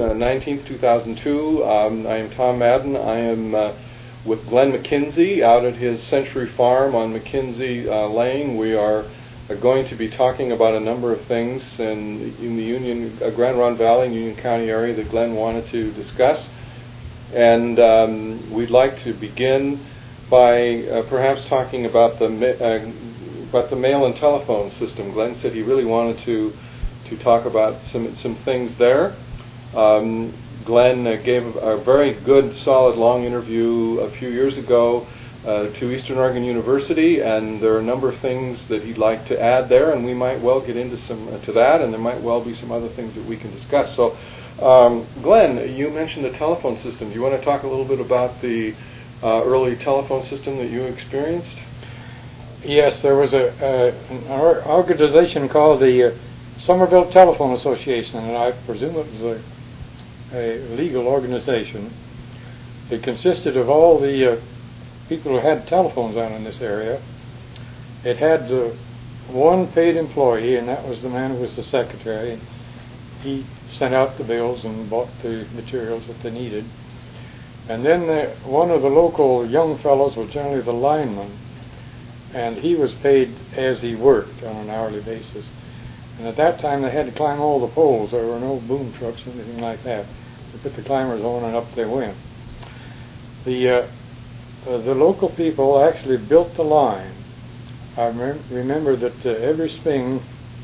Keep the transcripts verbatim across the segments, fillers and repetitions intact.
uh, nineteenth, two thousand two. Um, I am Tom Madden. I am uh, with Glenn McKinsey out at his Century Farm on McKinsey uh, Lane. We are uh, going to be talking about a number of things in, in the Union, uh, Grand Ronde Valley and Union County area that Glenn wanted to discuss. And um, we'd like to begin by uh, perhaps talking about the ma- uh, about the mail and telephone system. Glenn said he really wanted to to talk about some some things there. Um, Glenn uh, gave a very good, solid, long interview a few years ago uh, to Eastern Oregon University, and there are a number of things that he'd like to add there, and we might well get into some uh, to that, and there might well be some other things that we can discuss. So, um, Glenn, you mentioned the telephone system. Do you want to talk a little bit about the uh, early telephone system that you experienced? Yes, there was a uh, an organization called the uh, Somerville Telephone Association, and I presume it was a a legal organization. It consisted of all the uh, people who had telephones out in this area. It had uh, one paid employee, and that was the man who was the secretary. He sent out the bills and bought the materials that they needed. And then uh, one of the local young fellows was generally the lineman, and he was paid as he worked on an hourly basis. And at that time, they had to climb all the poles. There were no boom trucks or anything like that. They put the climbers on, and up they went. The uh, uh, the local people actually built the line. I rem- remember that uh, every spring,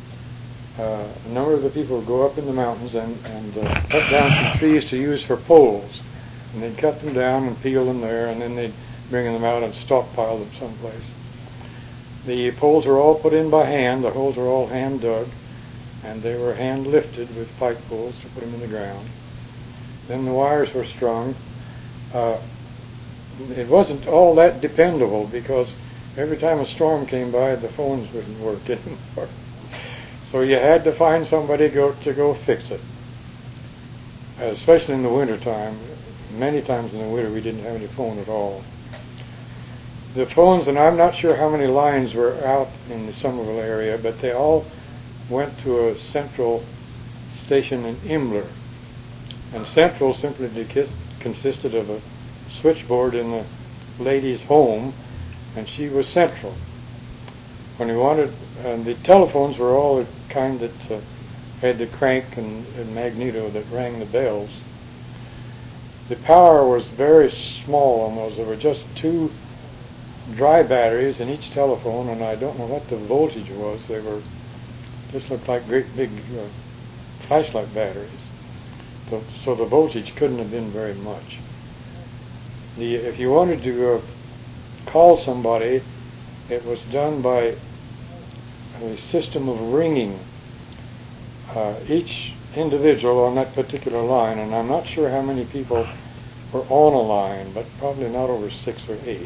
uh, a number of the people would go up in the mountains and, and uh, cut down some trees to use for poles. And they'd cut them down and peel them there, and then they'd bring them out and stockpile them someplace. The poles were all put in by hand. The holes were all hand dug, and they were hand lifted with pike poles to put them in the ground. Then the wires were strung. Uh, it wasn't all that dependable because every time a storm came by, the phones wouldn't work anymore. So you had to find somebody go to go fix it, uh, especially in the wintertime. Many times in the winter, we didn't have any phone at all. The phones, and I'm not sure how many lines were out in the Somerville area, but they all went to a central station in Imbler. And central simply decis- consisted of a switchboard in the lady's home, and she was central. When we wanted, and the telephones were all the kind that uh, had the crank and, and magneto that rang the bells. The power was very small on those. There were just two dry batteries in each telephone, and I don't know what the voltage was. They were just looked like great big uh, flashlight batteries. So, so the voltage couldn't have been very much. The if you wanted to uh, call somebody, it was done by a system of ringing uh, each individual on that particular line, and I'm not sure how many people were on a line, but probably not over six or eight.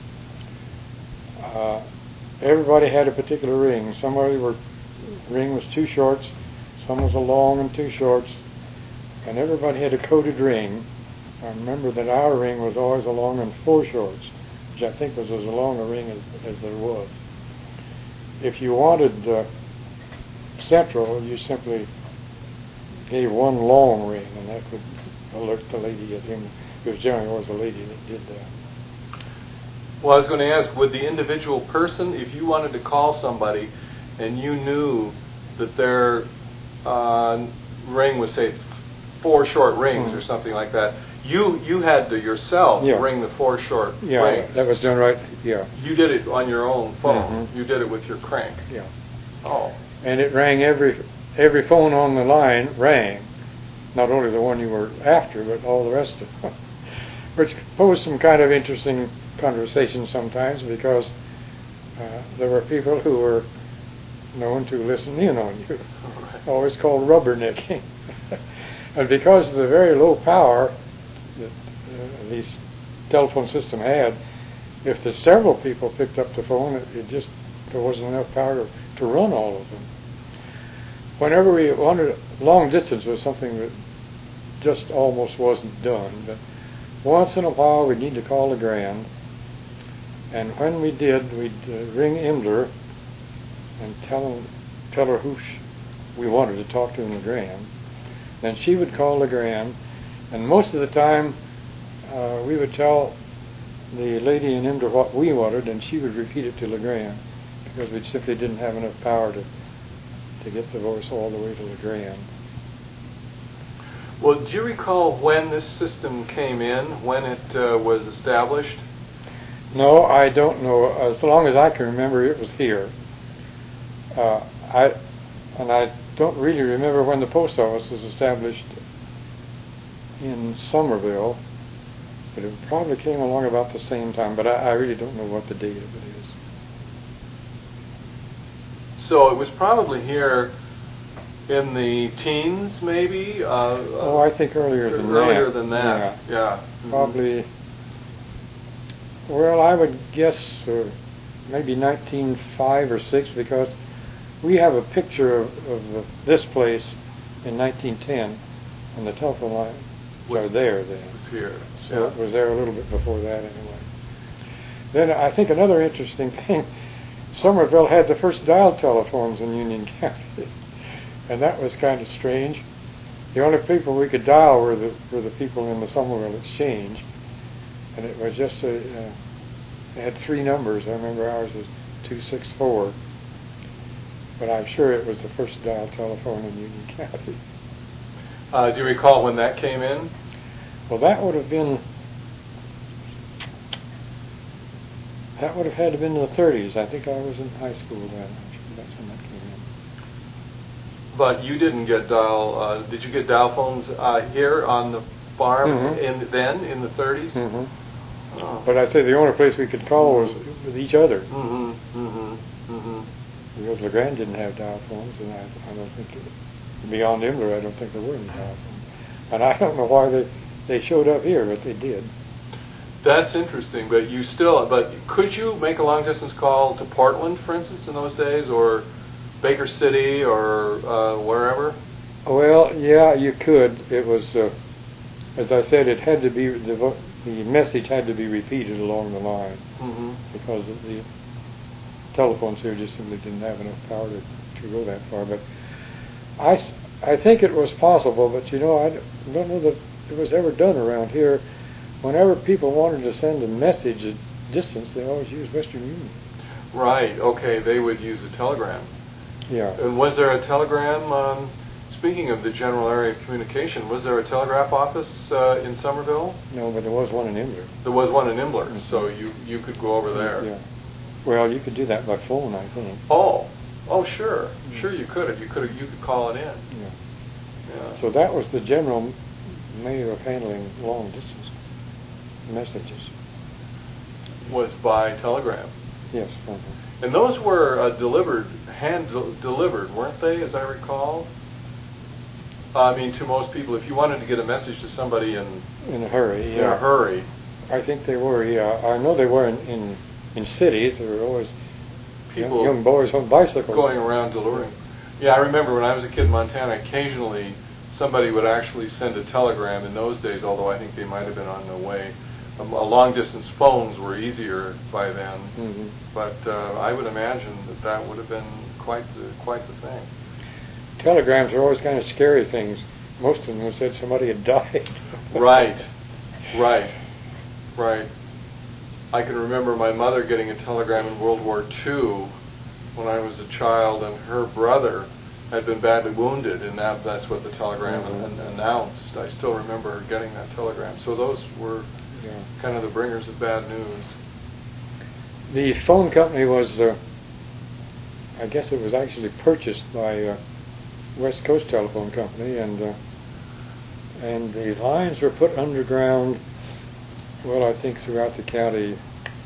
Uh, everybody had a particular ring. Somebody were ring was two shorts, some was a long and two shorts, and everybody had a coded ring. I remember that our ring was always a long and four shorts, which I think was as long a ring as, as there was. If you wanted uh, central, you simply gave one long ring, and that would alert the lady at him. It was generally always a lady that did that. Well, I was going to ask, would the individual person, if you wanted to call somebody and you knew that their uh, ring was, say, four short rings mm-hmm. or something like that, you you had to yourself yeah. ring the four short yeah, rings? Yeah, that was done right, yeah. You did it on your own phone? Mm-hmm. You did it with your crank? Yeah. Oh. And it rang every, every phone on the line rang. Not only the one you were after, but all the rest of them. Which posed some kind of interesting conversation sometimes, because uh, there were people who were known to listen in on you, always called rubbernecking. And because of the very low power that uh, these telephone system had, if the several people picked up the phone, it, it just there wasn't enough power to, to run all of them. Whenever we wanted long distance was something that just almost wasn't done, but once in a while we'd need to call the Grand. And when we did, we'd uh, ring Imbler and tell, him, tell her who sh- we wanted to talk to in the Grand. Then she would call LeGrand, and most of the time uh, we would tell the lady in Imder what we wanted, and she would repeat it to LeGrand, because we simply didn't have enough power to to get the voice all the way to LeGrand. Well, do you recall when this system came in, when it uh, was established? No, I don't know. As long as I can remember, it was here. Uh, I and I don't really remember when the post office was established in Somerville, but it probably came along about the same time. But I, I really don't know what the date of it is. So it was probably here in the teens, maybe. Uh, oh, I think earlier than earlier that. Earlier than that. Yeah. yeah. Mm-hmm. Probably. Well, I would guess uh, maybe nineteen oh five or six, because we have a picture of, of uh, this place in nineteen ten, and the telephone lines are there then. It was here. So yeah. it was there a little bit before that anyway. Then I think another interesting thing, Somerville had the first dial telephones in Union County, and that was kind of strange. The only people we could dial were the were the people in the Somerville Exchange, and it was just a, uh, it had three numbers. I remember ours was two six four, but I'm sure it was the first dial telephone in Union County. Uh, do you recall when that came in? Well, that would have been, that would have had to have been in the thirties. I think I was in high school then. I'm sure that's when that came in. But you didn't get dial, uh, did you get dial phones uh, here on the farm mm-hmm. in then, in the thirties? Mm-hmm. Oh. But I say the only place we could call was with each other. Mm-hmm, mm-hmm, mm-hmm. Because LeGrand didn't have dial phones, and I, I don't think, it, beyond Imler, I don't think there were any dial phones. And I don't know why they, they showed up here, but they did. That's interesting, but you still, but could you make a long-distance call to Portland, for instance, in those days, or Baker City, or uh, wherever? Well, yeah, you could. It was, uh, as I said, it had to be, the, vo- the message had to be repeated along the line, mm-hmm. because of the telephones here just simply didn't have enough power to, to go that far. But I, I think it was possible, but you know, I don't know that it was ever done around here. Whenever people wanted to send a message at distance, they always used Western Union. Right, okay, they would use a telegram. Yeah. And was there a telegram, um, speaking of the general area of communication, was there a telegraph office uh, in Somerville? No, but there was one in Imler. There was one in Imler, mm-hmm. so you, you could go over there. Yeah. Well, you could do that by phone, I think. Oh, oh, sure, mm-hmm. sure you could. You could you could call it in. Yeah. Yeah. So that was the general manner of handling long distance messages. Was by telegram. Yes. Uh-huh. And those were uh, delivered, hand del- delivered, weren't they, as I recall? I mean, to most people, if you wanted to get a message to somebody in in a hurry, in yeah. a hurry. I think they were. Yeah, I know they were in in, in cities. There were always people young, young boys on bicycles going around delivering. Yeah, I remember when I was a kid in Montana, occasionally somebody would actually send a telegram in those days, although I think they might have been on their way. Um, uh, long-distance phones were easier by then, mm-hmm. but uh, I would imagine that that would have been quite the, quite the thing. Telegrams are always kind of scary things. Most of them said somebody had died. Right, right, right. I can remember my mother getting a telegram in World War Two when I was a child, and her brother had been badly wounded, and that, that's what the telegram mm-hmm. an- announced. I still remember getting that telegram. So those were yeah. kind of the bringers of bad news. The phone company was, uh, I guess it was actually purchased by uh, West Coast Telephone Company, and uh, and the lines were put underground, well, I think throughout the county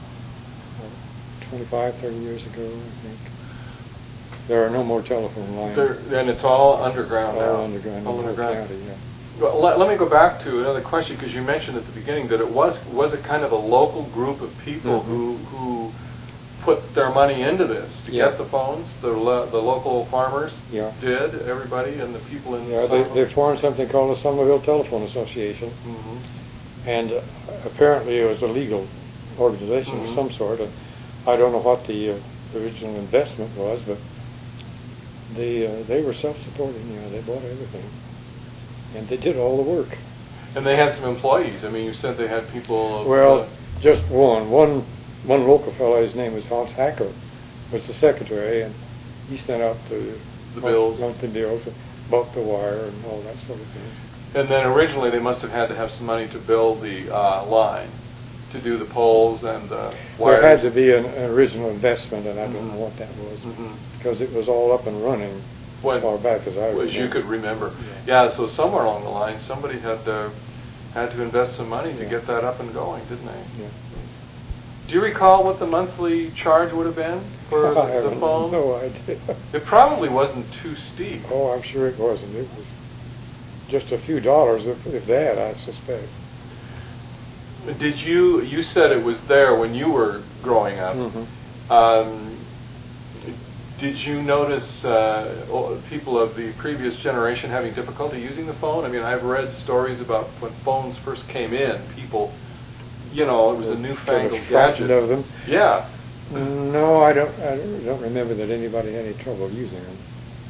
uh, twenty-five, thirty years ago, I think. There are no more telephone lines. There, and it's all underground all now. Underground all in the underground. County, yeah. Well, let, let me go back to another question, because you mentioned at the beginning that it was was it kind of a local group of people mm-hmm. who who put their money into this to yeah. get the phones. The lo- the local farmers yeah. did, everybody, and the people in yeah. They, they formed something called the Somerville Telephone Association, mm-hmm. and uh, apparently it was a legal organization mm-hmm. of some sort. Uh, I don't know what the uh, original investment was, but they uh, they were self-supporting. You know, they bought everything. and they did all the work. And they had some employees. I mean, you said they had people. Well, uh, just one. One one local fellow, his name was Hans Hacker, was the secretary, and he sent out the, the bills, monthly bills, and bought the wire and all that sort of thing. And then originally they must have had to have some money to build the uh, line, to do the poles and the wires. There had to be an, an original investment, and I mm-hmm. don't know what that was, mm-hmm. because it was all up and running when, as far back as I remember. As you could remember. Yeah. yeah, so somewhere along the line somebody had to, had to invest some money to yeah. get that up and going, didn't they? Yeah. Do you recall what the monthly charge would have been for I the, the phone? No idea. It probably wasn't too steep. Oh, I'm sure it wasn't. It was just a few dollars, if, if that, I suspect. Did you, you said it was there when you were growing up. Mm-hmm. Um, did you notice uh, people of the previous generation having difficulty using the phone? I mean, I've read stories about when phones first came in, people, you know, it was a newfangled gadget. Of them. Yeah. No, I don't. I don't remember that anybody had any trouble using them.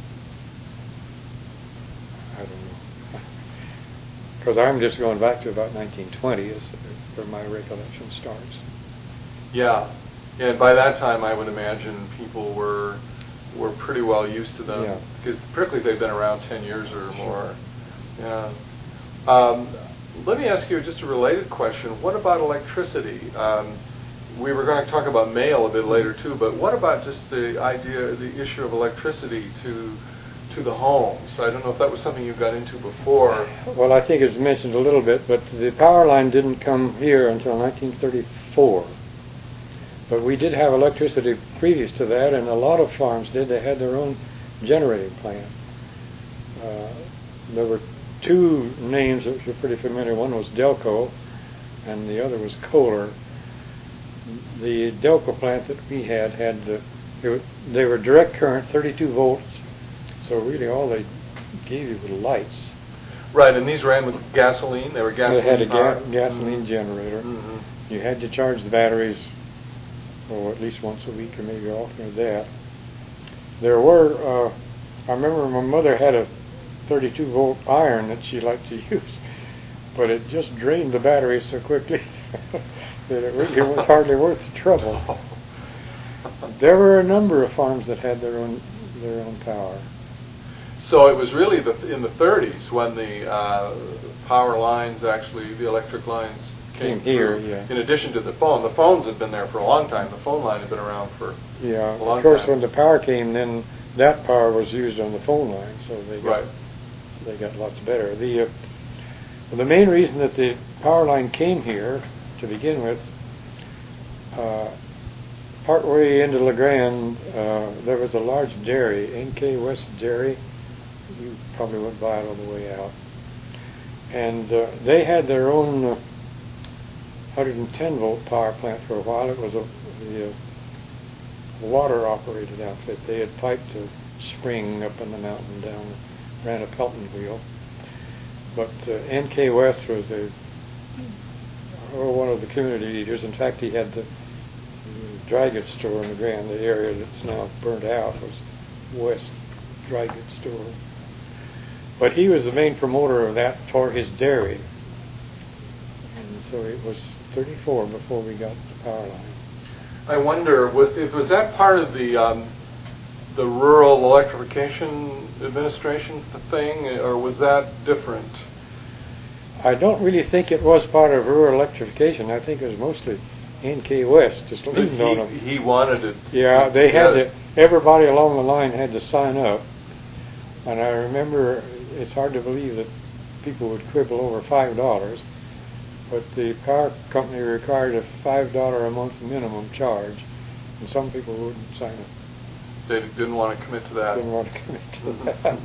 I don't know, because I'm just going back to about nineteen twenty is where my recollection starts. Yeah, and by that time, I would imagine people were were pretty well used to them, yeah. because particularly if they've been around ten years or more. Yeah. Um, let me ask you just a related question. What about electricity? Um, we were going to talk about mail a bit later too, but what about just the idea, the issue of electricity to to the homes? I don't know if that was something you got into before. Well, I think it's mentioned a little bit, but the power line didn't come here until nineteen thirty-four. But we did have electricity previous to that, and a lot of farms did. They had their own generating plant. Uh, there were two names that were pretty familiar. One was Delco, and the other was Kohler. The Delco plant that we had had the, it was, they were direct current, thirty-two volts. So really, all they gave you were lights. Right, and these ran with gasoline. They were gasoline. They had a ga- powered. gasoline mm-hmm. generator. Mm-hmm. You had to charge the batteries, or at least once a week, or maybe often that. There were. Uh, I remember my mother had a thirty-two volt iron that she liked to use, but it just drained the batteries so quickly that it really was hardly worth the trouble. There were a number of farms that had their own their own power. So it was really the, in the thirties when the uh, power lines, actually the electric lines, came, came here. through. Yeah. In addition to the phone, the phones had been there for a long time. The phone line had been around for yeah. a long Of course, time. when the power came, then that power was used on the phone line, so they got right. they got lots better. The uh, the main reason that the power line came here to begin with, uh, partway into La Grande, uh, there was a large dairy, N K West Dairy. You probably went by it on the way out. And uh, they had their own uh, one hundred ten volt power plant for a while. It was a the, uh, water operated outfit. They had piped a spring up in the mountain down, ran a Pelton wheel. But uh, N K West was a oh, one of the community leaders. In fact, he had the, the dry goods store in the Grand. The area that's now burnt out was West Dry Goods Store. But he was the main promoter of that for his dairy. And so it was thirty-four before we got the power line. I wonder, was was that part of the um, the Rural Electrification Administration thing, or was that different? I don't really think it was part of rural electrification. I think it was mostly N K West, just leaning on them. He wanted it. Yeah, they had to, everybody along the line had to sign up. And I remember, it's hard to believe that people would quibble over five dollars, but the power company required a five dollar a month minimum charge, and some people wouldn't sign up. They didn't want to commit to that. Didn't want to commit to that.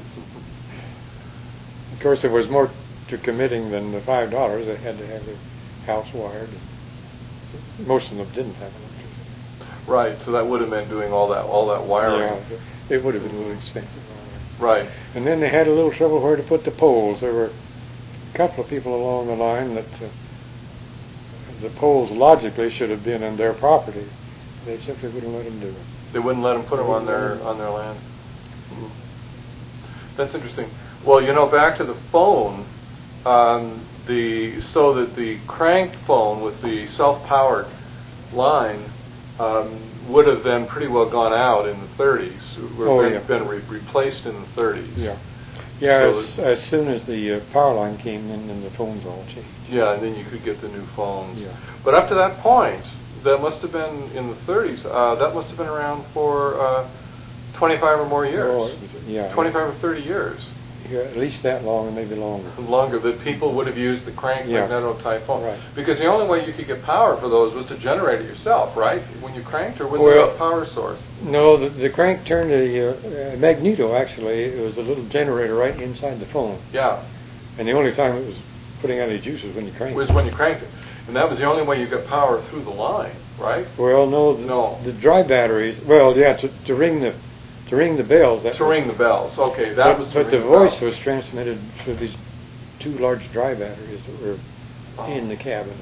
Of course, there was more to committing than the five dollars. They had to have their house wired. Most of them didn't have electricity. Right, so that would have meant doing all that all that wiring. Yeah, it would have been a little expensive. Right. And then they had a little trouble where to put the poles. There were a couple of people along the line that uh, the poles logically should have been on their property. They simply wouldn't let them do it. They wouldn't let them put them on their on their land. Mm-hmm. That's interesting. Well, you know, back to the phone, um, the so that the cranked phone with the self-powered line um, would have then pretty well gone out in the thirties, or Oh, been, yeah. been re- replaced in the thirties. Yeah. Yeah, So as, as soon as the uh, power line came in, then the phones all changed. Yeah, and then you could get the new phones. Yeah. But up to that point, that must have been in the thirties. Uh, that must have been around for uh, twenty-five or more years. Oh, it was- yeah. twenty-five or thirty years. Yeah, at least that long, and maybe longer. Longer, that people would have used the crank Yeah. magneto-type phone. Right. Because the only way you could get power for those was to generate it yourself, right? When you cranked, or was Well- there a power source? No, the, the crank turned a uh, uh, magneto, actually. It was a little generator right inside the phone. Yeah, And the only time it was putting out any juice was when you cranked was it. when you cranked it. And that was the only way you got power through the line, right? Well, no, the, No. the dry batteries, well, yeah, to, to ring the to ring the bells. That To was- ring the bells. Okay, that but, was to But ring the the voice bells. was transmitted through these two large dry batteries that were in the cabinet.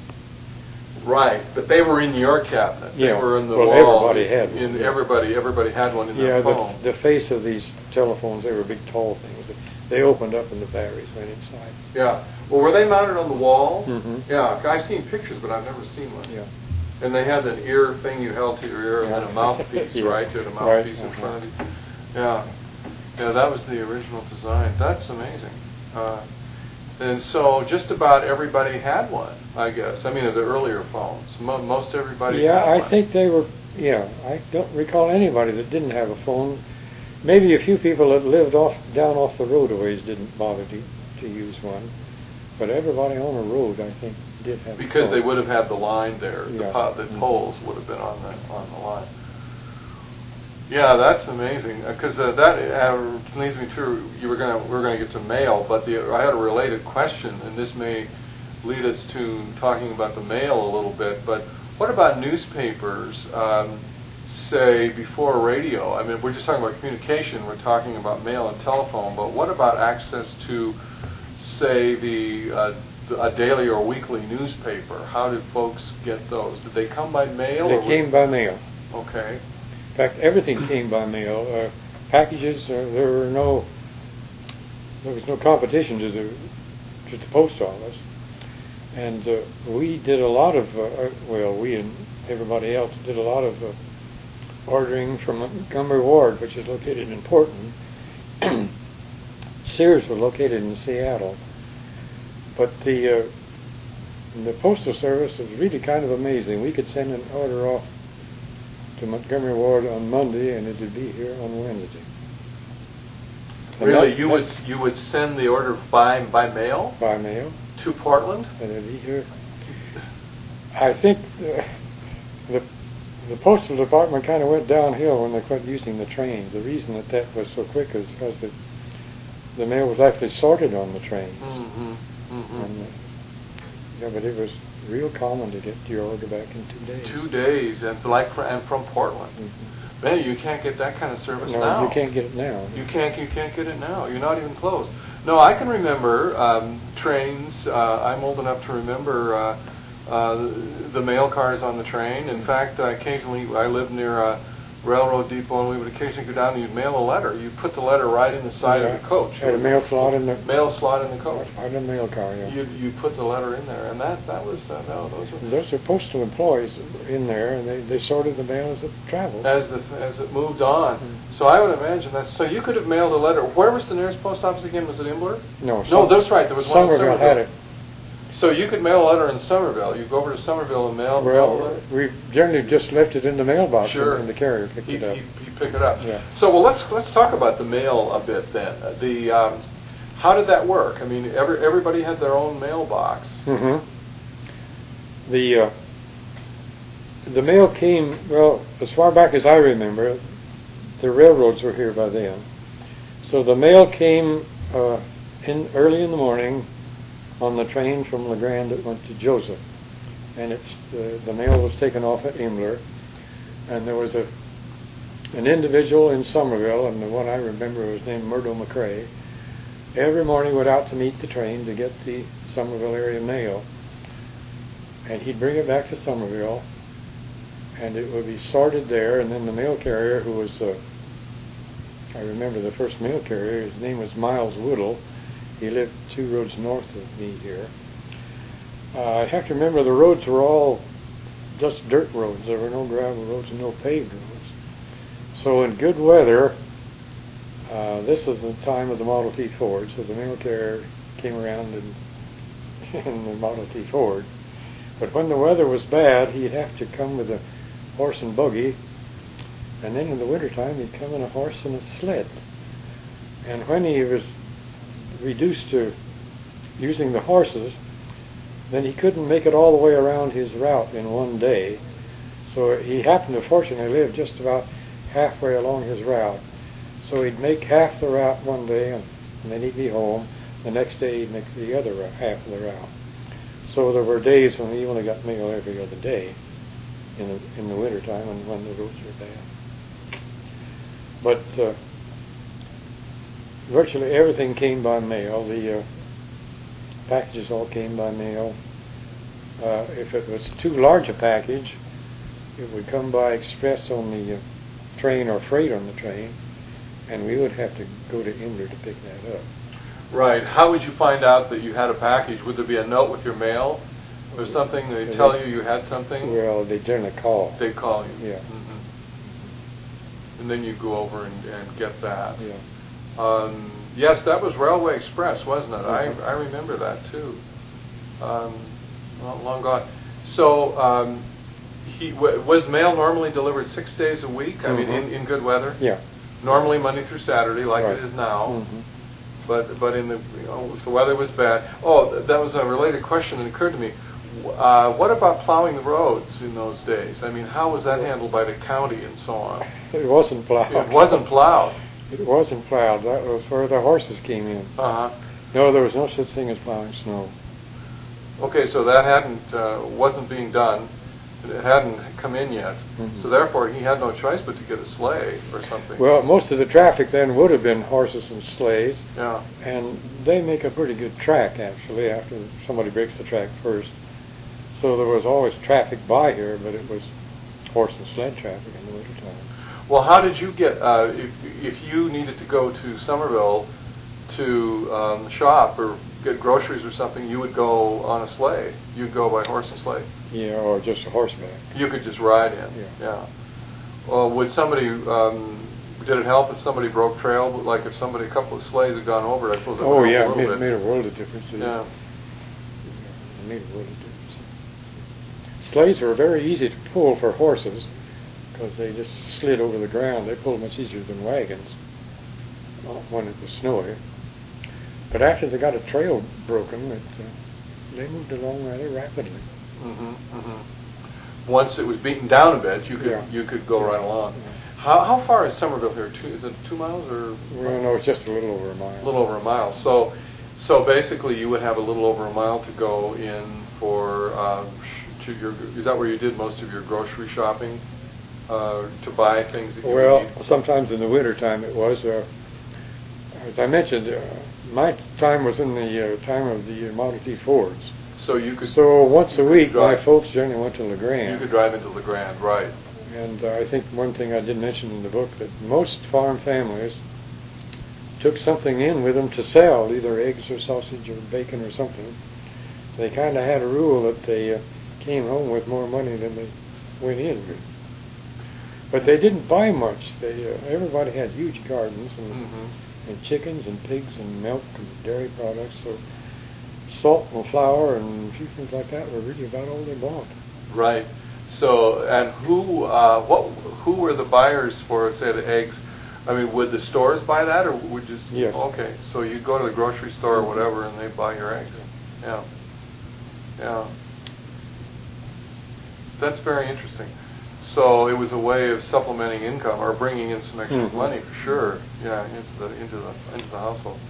Right, but they were in your cabinet. Yeah. They were in the Well, wall. everybody had one, In yeah. everybody, everybody had one in Yeah, their phone. the, the face of these telephones, they were big, tall things. They opened up and the batteries went inside. Yeah. Well, were they mounted on the wall? Mhm. Yeah, I've seen pictures, but I've never seen one. Yeah. And they had an ear thing you held to your ear, and then a Yeah. mouthpiece, Yeah. right? You had a Right, mouthpiece in uh-huh. front of you. Yeah. Yeah, that was the original design. That's amazing. Uh, and so just about everybody had one, I guess. I mean, of the earlier phones. Mo- most everybody Yeah, had I one. think they were, yeah, I don't recall anybody that didn't have a phone. Maybe a few people that lived off down off the roadways didn't bother to, to use one. But everybody on the road, I think, did have Because a phone. they would have had the line there. The, Yeah. po- the Mhm. poles would have been on the on the line. Yeah, that's amazing. Because uh, that uh, leads me to you were gonna we we're gonna get to mail, but the, I had a related question, and this may lead us to talking about the mail a little bit. But what about newspapers? Um, say before radio? I mean, we're just talking about communication. We're talking about mail and telephone. But what about access to, say, the uh, a daily or weekly newspaper? How did folks get those? Did they come by mail? They or came by mail. Okay. In fact, everything came by mail. Uh, packages, uh, there were no, there was no competition to the, to the post office. And uh, we did a lot of, uh, well, we and everybody else did a lot of uh, ordering from Montgomery Ward, which is located in Portland. Sears was located in Seattle. But the uh, the postal service was really kind of amazing. We could send an order off to Montgomery Ward on Monday, and it would be here on Wednesday. And Really, that- you would you would send the order by by mail by mail, to Portland? and it'd be here. I think uh, the the postal department kind of went downhill when they quit using the trains. The reason that that was so quick is because the the mail was actually sorted on the trains. Mm-hmm. Mm-hmm. And, uh, yeah, but it was real common to get your order back in two days. Two days, and like fr- and from Portland. Mhm. Man, you can't get that kind of service No, now. you can't get it now. You can't. You can't get it now. You're not even close. No, I can remember um, trains. Uh, I'm old enough to remember uh, uh, the mail cars on the train. In fact, uh, occasionally I lived near a railroad depot, and we would occasionally go down and you'd mail a letter. You put the letter right in the side Yeah. of the coach. Had a mail slot in the mail slot in the coach. on the mail car. Yeah. You you put the letter in there, and that that was uh, no those were. Those are postal employees in there, and they, they sorted the mail as it traveled. As the as it moved on, Mm. so I would imagine that. So you could have mailed a letter. Where was the nearest post office again? Was it Imbler? no, No, some- that's right. There was one in Somerville Somerville. had it. So you could mail a letter in Somerville. You go over to Somerville and mail. mail a Well, letter. we generally just left it in the mailbox, Sure. and the carrier picked He, it up. he, he pick it up. Yeah. So well, let's let's talk about the mail a bit then. Uh, The um, how did that work? I mean, every everybody had their own mailbox. Mm-hmm. The uh, the mail came, well, as far back as I remember, the railroads were here by then. So the mail came uh, in early in the morning on the train from La Grande that went to Joseph. And it's uh, the mail was taken off at Imbler. And there was a an individual in Somerville, and the one I remember was named Murdo McCrae. Every morning went out to meet the train to get the Somerville area mail. And he'd bring it back to Somerville, and it would be sorted there, and then the mail carrier, who was uh, I remember the first mail carrier. His name was Miles Woodall. He lived two roads north of me here. Uh, I have to remember the roads were all just dirt roads. There were no gravel roads and no paved roads. So in good weather, uh, this was the time of the Model T Ford, so the mail carrier came around in, in the Model T Ford. But when the weather was bad, he'd have to come with a horse and buggy, and then in the wintertime he'd come in a horse and a sled. And when he was reduced to using the horses, then he couldn't make it all the way around his route in one day. So he happened to fortunately live just about halfway along his route. So he'd make half the route one day, and, and then he'd be home. The next day he'd make the other route, half of the route. So there were days when we only got mail every other day in the, in the wintertime and when the roads were bad. But uh, virtually everything came by mail. The uh, packages all came by mail. Uh, if it was too large a package, it would come by express on the uh, train or freight on the train, and we would have to go to Imler to pick that up. Right. How would you find out that you had a package? Would there be a note with your mail or something? They tell you you had something? Well, they generally call. They call you. Yeah. Mm-hmm. And then you go over and, and get that. Yeah. Um, yes, that was Railway Express, wasn't it? Mm-hmm. I I remember that too. Um, not long gone. So, um, he w- was mail normally delivered six days a week? I Mm-hmm. mean, in, in good weather? Yeah. Normally Monday through Saturday, like Right. it is now. Mm-hmm. But but in the you know, if the weather was bad. Oh, th- that was a related question that occurred to me. Uh, what about plowing the roads in those days? I mean, how was that handled by the county and so on? It wasn't plowed. It wasn't plowed. It wasn't plowed. That was where the horses came in. Uh huh. No, there was no such thing as plowing snow. Okay, so that hadn't uh, wasn't being done. It hadn't come in yet. Mm-hmm. So therefore, he had no choice but to get a sleigh or something. Well, most of the traffic then would have been horses and sleighs, Yeah. and they make a pretty good track, actually, after somebody breaks the track first. So there was always traffic by here, but it was horse and sled traffic in the wintertime. Well, how did you get, uh, if, if you needed to go to Somerville to um, shop or get groceries or something, you would go on a sleigh. You'd go by horse and sleigh. Yeah, or just a horseback. You could just ride in. Yeah. Yeah. Well, would somebody, um, did it help if somebody broke trail? Like if somebody, a couple of sleighs had gone over it, I suppose that Oh, would yeah, help it a made, little made bit. a world of difference. Yeah. It made a world of difference. Sleighs were very easy to pull for horses because they just slid over the ground. They pulled much easier than wagons when it was snowy. But after they got a trail broken, it, uh, they moved along rather rapidly. Mm-hmm, mm-hmm. Once it was beaten down a bit, you could Yeah. you could go Yeah. right along. Yeah. How how far is Somerville here? Two, is it two miles or? Well, no, it's just a little over a mile. A little over a mile. So so basically, you would have a little over a mile to go in for um, sh- to your. Is that where you did most of your grocery shopping? Uh, to buy things that you Well, need? sometimes in the wintertime it was. Uh, as I mentioned, uh, my time was in the uh, time of the Model T Fords. So you could. So once a you could week, my drive- folks generally went to LeGrand. You could drive into LeGrand, right? And uh, I think one thing I did mention in the book that most farm families took something in with them to sell, either eggs or sausage or bacon or something. They kind of had a rule that they uh, came home with more money than they went in with. But they didn't buy much. They uh, everybody had huge gardens and, Mm-hmm. and chickens and pigs and milk and dairy products. So salt and flour and a few things like that were really about all they bought. Right. So, and who, uh, what, who were the buyers for, say, the eggs? I mean, would the stores buy that, or would just? Yes. Okay. So you go to the grocery store or whatever, and they buy your eggs. Yeah. Yeah. That's very interesting. So it was a way of supplementing income or bringing in some extra Mhm. money for sure. Yeah, into the into the into the household.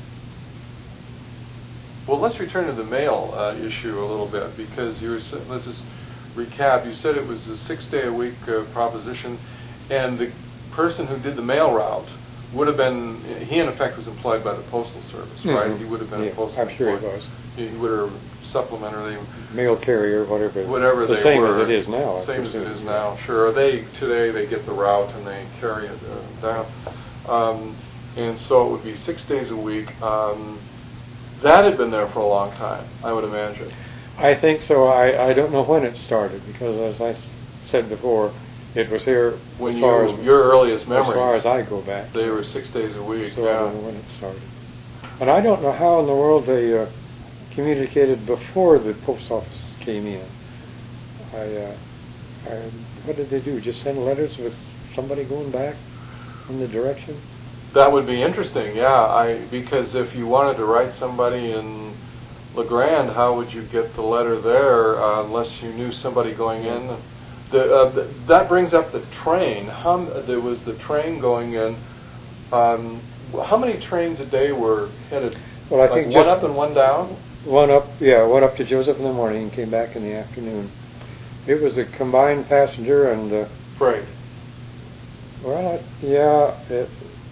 Well, let's return to the mail uh, issue a little bit because you were. sa- Let's just recap. You said it was a six-day-a-week uh, proposition, and the person who did the mail route would have been. He in effect was employed by the postal service, right? Mhm. He would have been Yeah, a postal. I'm sure he employee. was. He, he would have supplementary. Mail carrier, whatever. Whatever the they same were. as it is now. I Same as it presume. is now. Sure. They today they get the route and they carry it uh, down. Um, and so it would be six days a week. Um, that had been there for a long time, I would imagine. I think so. I, I don't know when it started, because as I s- said before, it was here When as far you, as your earliest memories, as far as I go back. they were six days a week. So yeah. I don't know when it started. And I don't know how in the world they uh, communicated before the post office came in. I, uh, I, what did they do? Just send letters with somebody going back in the direction? That would be interesting, yeah. I because if you wanted to write somebody in La Grande, how would you get the letter there uh, unless you knew somebody going in? The, uh, the, that brings up the train. How m- there was the train going in. Um, how many trains a day were headed? Well, I like think one just up and one down. One up, yeah, one up to Joseph in the morning and came back in the afternoon. It was a combined passenger and uh, Freight. well, I, yeah, it,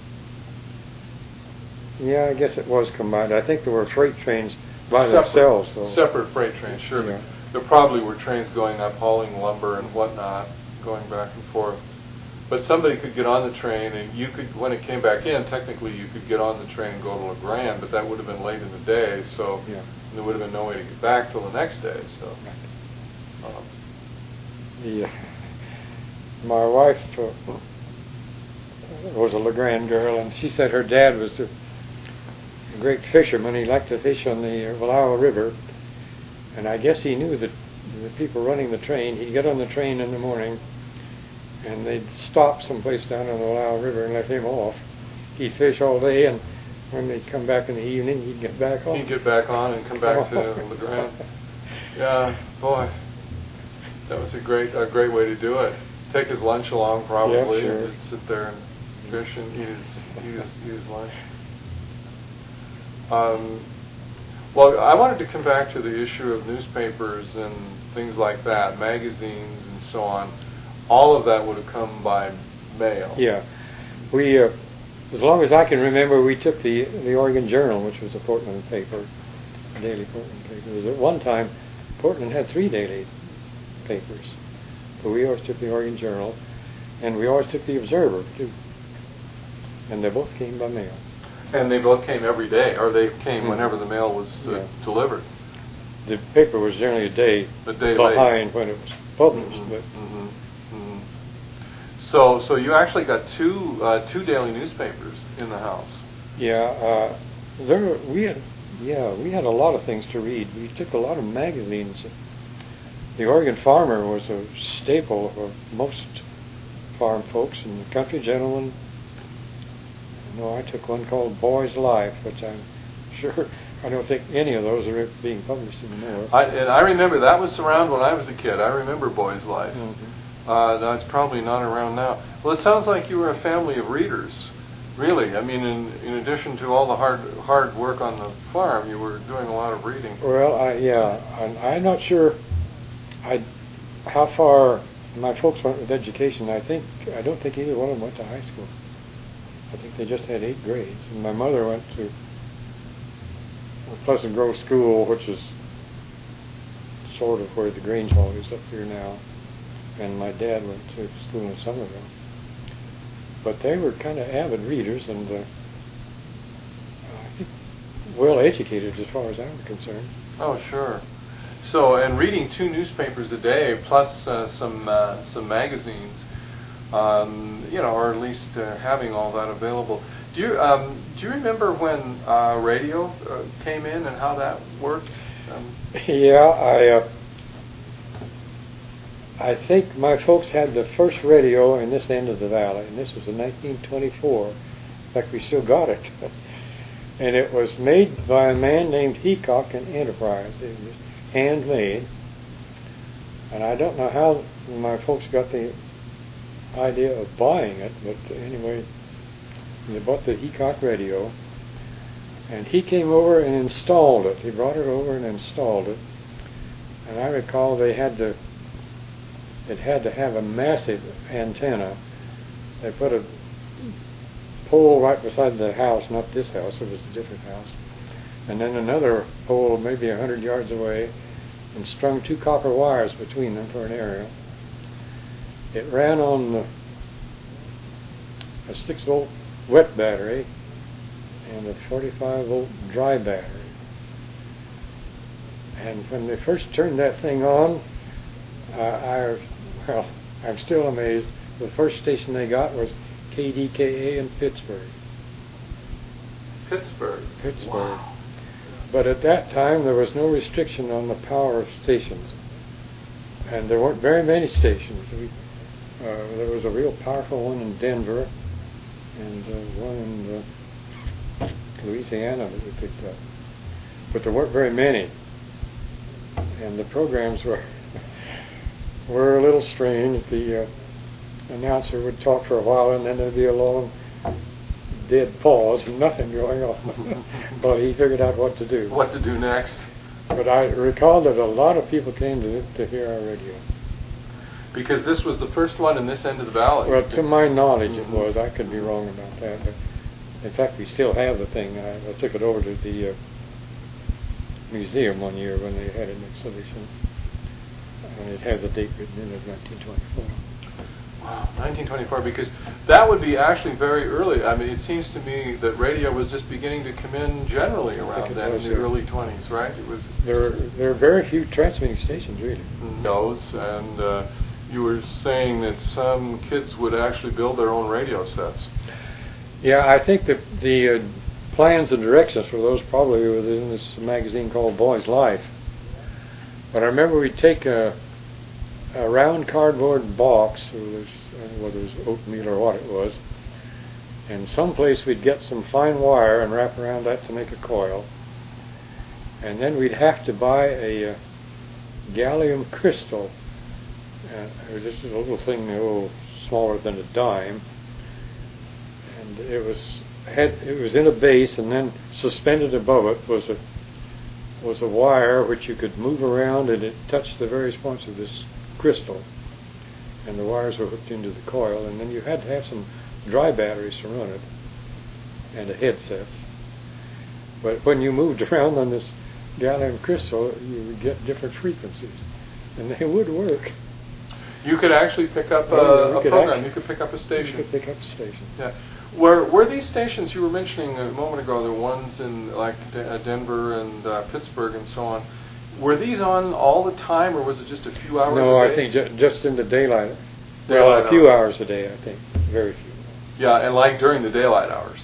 yeah, I guess it was combined. I think there were freight trains by Separate, themselves, though. Separate freight trains, sure. Yeah. There probably were trains going up, hauling lumber and whatnot, going back and forth. But somebody could get on the train, and you could, when it came back in, technically you could get on the train and go to La Grande, but that would have been late in the day, so Yeah. there would have been no way to get back till the next day. So, um, The, uh, my wife uh, was a La Grande girl, and she said her dad was a, a great fisherman. He liked to fish on the Vallejo River, and I guess he knew that the people running the train. He'd get on the train in the morning, and they'd stop someplace down on the Vallejo River and let him off. He'd fish all day, and when they'd come back in the evening, he'd get back on. he'd get back on and come back to La Grande. Yeah, boy, that was a great, a great way to do it. Take his lunch along, probably, Yeah, sure. and just sit there and fish and eat his, eat his, eat his lunch. Um, well, I wanted to come back to the issue of newspapers and things like that, magazines and so on. All of that would have come by mail. Yeah, we, uh, as long as I can remember, we took the the Oregon Journal, which was a Portland paper, a daily Portland paper. It was at one time, Portland had three daily papers, but we always took the Oregon Journal, and we always took the Observer too, and they both came by mail. And they both came every day, or they came Mhm. whenever the mail was uh, Yeah. delivered. The paper was generally a day, A day behind when it was published, Mhm, but mhm, mhm. So, so you actually got two uh, two daily newspapers in the house. yeah, uh, there we had yeah we had a lot of things to read. We took a lot of magazines. The Oregon Farmer was a staple for most farm folks, and the Country Gentleman. You know, I took one called Boy's Life, which I'm sure I don't think any of those are being published anymore. I, and I remember that was around when I was a kid. I remember Boy's Life. Mhm. Uh, that's probably not around now. Well, it sounds like you were a family of readers, really. I mean, in, in addition to all the hard hard work on the farm, you were doing a lot of reading. Well, I, yeah, and I'm not sure I how far my folks went with education. I think I don't think either one of them went to high school. I think they just had eight grades, and my mother went to Pleasant Grove School, which is sort of where the Grange Hall is up here now, and my dad went to school in Somerville. But they were kind of avid readers, and uh, I think well educated as far as I'm concerned. Oh, sure. So, and reading two newspapers a day plus uh, some uh, some magazines, um, you know, or at least uh, having all that available. Do you um, do you remember when uh, radio uh, came in and how that worked? Um, Yeah, I uh, I think my folks had the first radio in this end of the valley, and this was in nineteen twenty-four. In fact, we still got it. And it was made by a man named Heacock and Enterprise. It was handmade. And I don't know how my folks got the idea of buying it, but anyway, they bought the Heacock radio. And he came over and installed it. He brought it over and installed it. And I recall they had to, it had to have a massive antenna. They put a pole right beside the house, not this house, it was a different house. And then another pole maybe a hundred yards away, and strung two copper wires between them for an aerial. It ran on the, a six volt wet battery and a forty-five volt dry battery. And when they first turned that thing on, uh, I, well, I'm still amazed. The first station they got was K D K A in Pittsburgh. Pittsburgh. Pittsburgh. Wow. But at that time, there was no restriction on the power of stations. And there weren't very many stations. We, uh, there was a real powerful one in Denver and uh, one in uh, Louisiana that we picked up. But there weren't very many. And the programs were were a little strange. The uh, announcer would talk for a while, and then there'd be a long dead pause and nothing going on. But he figured out what to do. What to do next? But I recall that a lot of people came to to hear our radio. Because this was the first one in this end of the valley. Well, to my knowledge, Mm-hmm. it was. I could be wrong about that. But in fact, we still have the thing. I, I took it over to the uh, museum one year when they had an exhibition. And it has a date written in of nineteen twenty-four. Wow, nineteen twenty-four, because that would be actually very early. I mean, it seems to me that radio was just beginning to come in generally around then, in the yeah. early twenties, right? It was There were, there are very few transmitting stations, really. knows, and uh, you were saying that some kids would actually build their own radio sets. Yeah, I think that the uh, plans and directions for those probably were in this magazine called Boy's Life. But I remember we'd take a, a round cardboard box, it was, I don't know whether it was oatmeal or what it was, and someplace we'd get some fine wire and wrap around that to make a coil. And then we'd have to buy a uh, gallium crystal. Uh, it was just a little thing, a little smaller than a dime. And it was had it was in a base, and then suspended above it was a was a wire which you could move around, and it touched the various points of this crystal, and the wires were hooked into the coil, and then you had to have some dry batteries to run it and a headset. But when you moved around on this gallium crystal, you would get different frequencies, and they would work. You could actually pick up a, Oh, yeah, a could program. actually- You could pick up a station. You could pick up a station. Yeah. Were were these stations you were mentioning a moment ago, the ones in like De- uh, Denver and uh, Pittsburgh and so on, were these on all the time, or was it just a few hours No, a day? I think ju- just in the daylight. Daylight Well, a few hours. hours a day, I think. Very few. Yeah, and like during the daylight hours.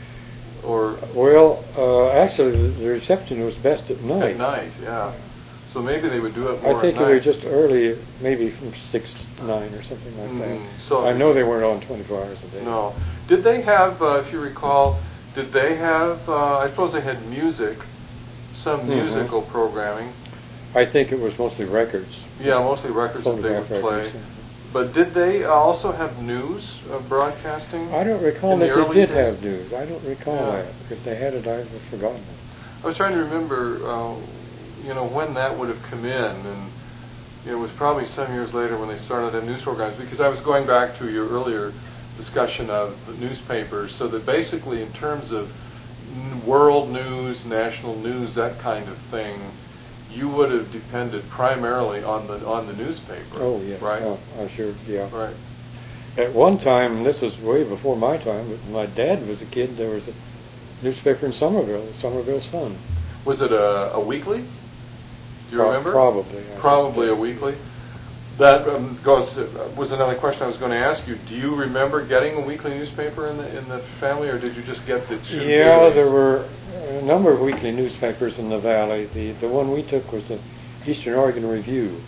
Or Well, uh, actually, the, the reception was best at night. at night, yeah. So maybe they would do it more I think at it night. was just early, maybe from six to nine or something like Mm, that. so I know they weren't on twenty-four hours a day. No. Did they have, uh, if you recall, did they have, uh, I suppose they had music, some Mhm. musical programming. I think it was mostly records. Yeah, mostly records that they would Phonograph play. records, yeah. But did they also have news uh, broadcasting? I don't recall in the that they early did days? have news. I don't recall Yeah. that. If they had it, I've forgotten it. I was trying to remember, uh, you know, when that would have come in, and it was probably some years later when they started the news programs, because I was going back to your earlier discussion of the newspapers, so that basically in terms of n- world news, national news, that kind of thing, you would have depended primarily on the on the newspaper. Oh, yes. Right? Oh, I'm sure, yeah. Right. At one time, and this is way before my time, but when my dad was a kid, there was a newspaper in Somerville, the Somerville Sun. Was it a, a weekly? Do you Pro- remember? Probably. I Probably a suspect. weekly. That um, goes uh, was another question I was going to ask you. Do you remember getting a weekly newspaper in the in the family, or did you just get the two? Yeah, dailies? there were a number of weekly newspapers in the valley. The the one we took was the Eastern Oregon Review,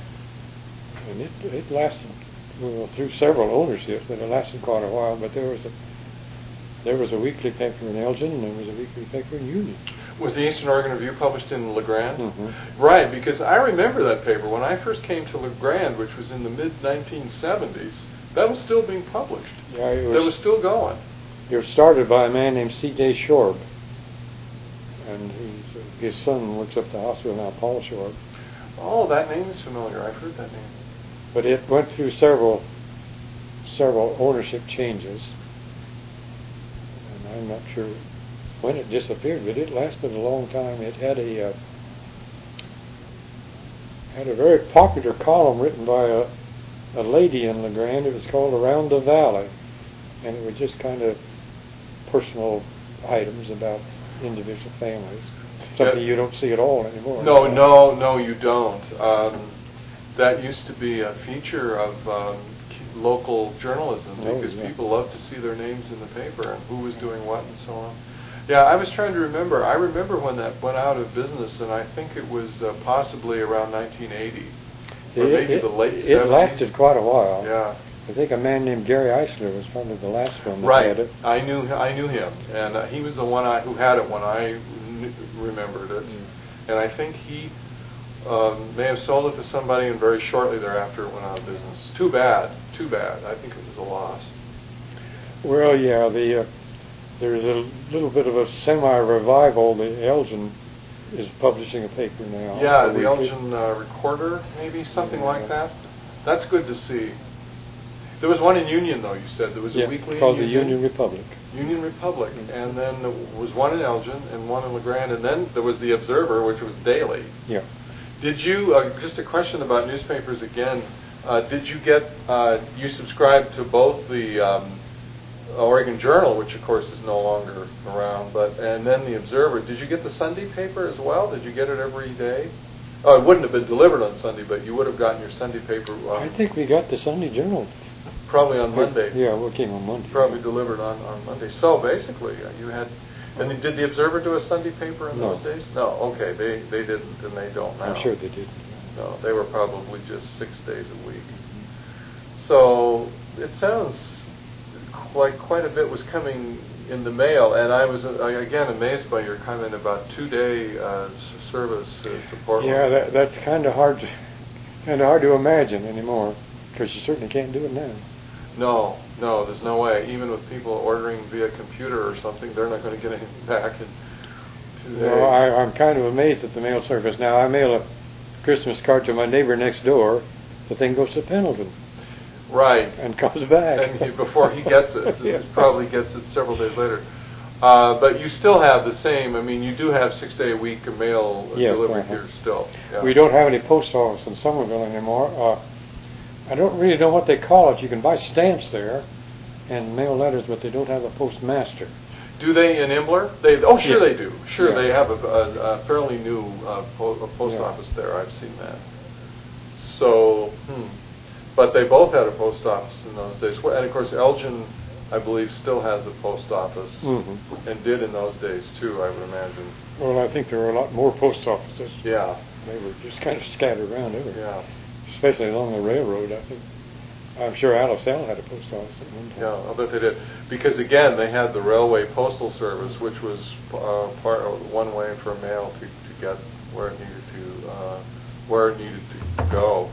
and it it lasted well, through several ownerships, but it lasted quite a while. But there was a there was a weekly paper in Elgin, and there was a weekly paper in Union. Was the Eastern Oregon Review published in La Grande? Mm-hmm. Right, because I remember that paper when I first came to La Grande, which was in the mid nineteen seventies. That was still being published. Yeah, it That was was. still going. It was started by a man named C J Shorb, and he's, uh, his son works up at the hospital now, Paul Shorb. Oh, that name is familiar. I've heard that name. But it went through several several ownership changes, and I'm not sure when it disappeared, but it lasted a long time. It had a uh, had a very popular column written by a, a lady in La Grande. It was called Around the Valley, and it would just kind of personal items about individual families. Something Yeah. you don't see at all anymore. No, no, no, you don't. Um, that used to be a feature of um, local journalism Oh, because yeah. people loved to see their names in the paper and who was doing what and so on. Yeah, I was trying to remember. I remember when that went out of business, and I think it was uh, possibly around nineteen eighty, or It, maybe it, the late it seventies. lasted quite a while. Yeah. I think a man named Gary Eisler was probably the last one that Right. had it. I knew I knew him, and uh, he was the one I, who had it when I kn- remembered it. Mm. And I think he um, may have sold it to somebody, and very shortly thereafter it went out of business. Too bad. Too bad. I think it was a loss. Well, yeah, the uh, there's a little bit of a semi-revival. The Elgin is publishing a paper now. Yeah, a the weekly. Elgin uh, Recorder, maybe something Yeah. like that. That's good to see. There was one in Union, though. You said there was yeah, a weekly called in the Union. Union Republic. Union Republic, Mm-hmm. and then there was one in Elgin and one in LeGrand, and then there was the Observer, which was daily. Yeah. Did you, uh, just a question about newspapers again, uh, did you get, uh, you subscribed to both the um, Oregon Journal, which of course is no longer around, but and then the Observer. Did you get the Sunday paper as well? Did you get it every day? Oh, it wouldn't have been delivered on Sunday, but you would have gotten your Sunday paper um, I think we got the Sunday Journal. probably on Monday. Yeah, we came on Monday. Probably delivered on, on Monday. So basically, uh, you had, and then did the Observer do a Sunday paper in No. those days? No. Okay, they they didn't, and they don't now. I'm sure they did. No, they were probably just six days a week. So it sounds like quite a bit was coming in the mail, and I was uh, again amazed by your comment about two-day uh, s- service uh, to Portland. Yeah, that, that's kind of hard to kind of hard to imagine anymore, because you certainly can't do it now. No, no, there's no way. Even with people ordering via computer or something, they're not going to get anything back in two days. Well, I, I'm kind of amazed at the mail service now. I mail a Christmas card to my neighbor next door. The thing goes to Pendleton Right. and comes back. And he, before he gets it, Yeah. he probably gets it several days later. Uh, but you still have the same. I mean, you do have six-day-a-week mail Yes, delivery uh-huh. here still. Yeah. We don't have any post office in Somerville anymore. Uh, I don't really know what they call it. You can buy stamps there and mail letters, but they don't have a postmaster. Do they in Imbler? They oh, sure Yeah. they do. Sure, Yeah. they have a, a, a fairly new uh, po- a post Yeah. office there. I've seen that. So, hmm. But they both had a post office in those days. Well, and of course, Elgin, I believe, still has a post office, Mm-hmm. and did in those days too, I would imagine. Well, I think there were a lot more post offices. Yeah, They were just kind of scattered around everywhere, yeah, especially along the railroad. I think I'm sure Alice L had a post office at one time. yeah. I bet they did. Because again, they had the railway postal service, which was uh, part of one way for mail to, to get where it needed to uh, where it needed to go.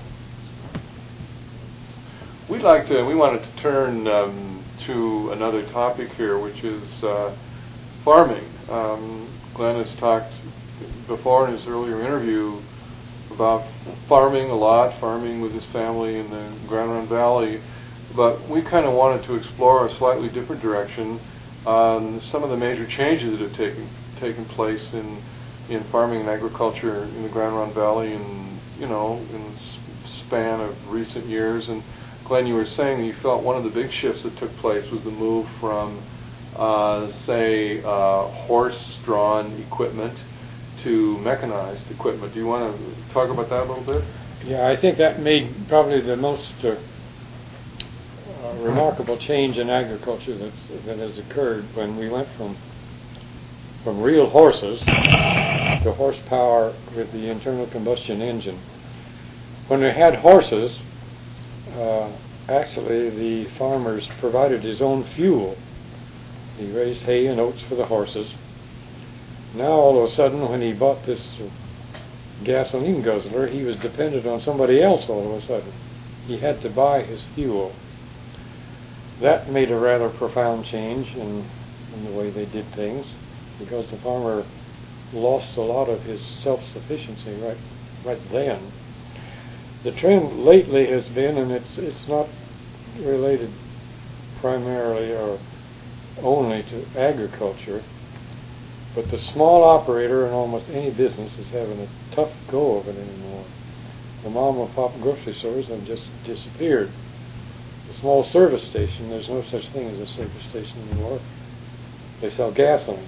We'd like to. We wanted to turn um, to another topic here, which is uh, farming. Um, Glenn has talked before in his earlier interview about farming a lot, farming with his family in the Grand Run Valley, but we kind of wanted to explore a slightly different direction on some of the major changes that have taken taken place in in farming and agriculture in the Grand Run Valley, in you know in the span of recent years. And Glenn, you were saying you felt one of the big shifts that took place was the move from, uh, say, uh, horse-drawn equipment to mechanized equipment. Do you want to talk about that a little bit? Yeah, I think that made probably the most uh, uh, remarkable change in agriculture that's, that has occurred when we went from from real horses to horsepower with the internal combustion engine. When we had horses, uh, actually the farmers provided his own fuel. He raised hay and oats for the horses. Now all of a sudden, when he bought this uh, gasoline guzzler, he was dependent on somebody else all of a sudden. He had to buy his fuel. That made a rather profound change in, in the way they did things, because the farmer lost a lot of his self-sufficiency right right then. The trend lately has been, and it's it's not related primarily or only to agriculture, but the small operator in almost any business is having a tough go of it anymore. The mom and pop grocery stores have just disappeared. The small service station, there's no such thing as a service station anymore. they sell gasoline.